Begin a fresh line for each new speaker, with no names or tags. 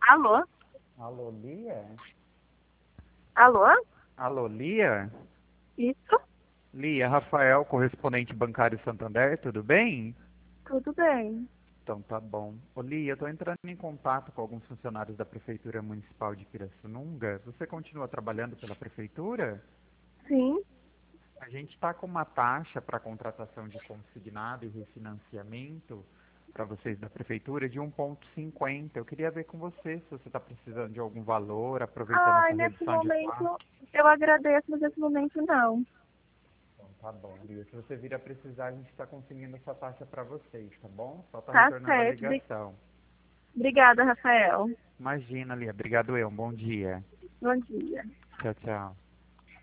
Alô?
Alô, Lia?
Alô?
Alô, Lia?
Isso?
Lia, Rafael, correspondente bancário Santander, tudo bem?
Tudo bem.
Então tá bom. Ô Lia, eu tô entrando em contato com alguns funcionários da Prefeitura Municipal de Pirassununga. Você continua trabalhando pela Prefeitura?
Sim.
A gente está com uma taxa para contratação de consignado e refinanciamento para vocês da Prefeitura de 1,50. Eu queria ver com você se você está precisando de algum valor, aproveitando
Ai,
essa
nesse
redução de taxa.
momento eu agradeço, mas nesse momento não.
Então, tá bom, Lia. Se você vir a precisar, a gente está conseguindo essa taxa para vocês, tá bom? Só tá
Tá
retornando a
certo.
ligação.
Obrigada, Rafael.
Imagina, Lia. Obrigado eu. Um bom dia.
Bom dia.
Tchau, tchau.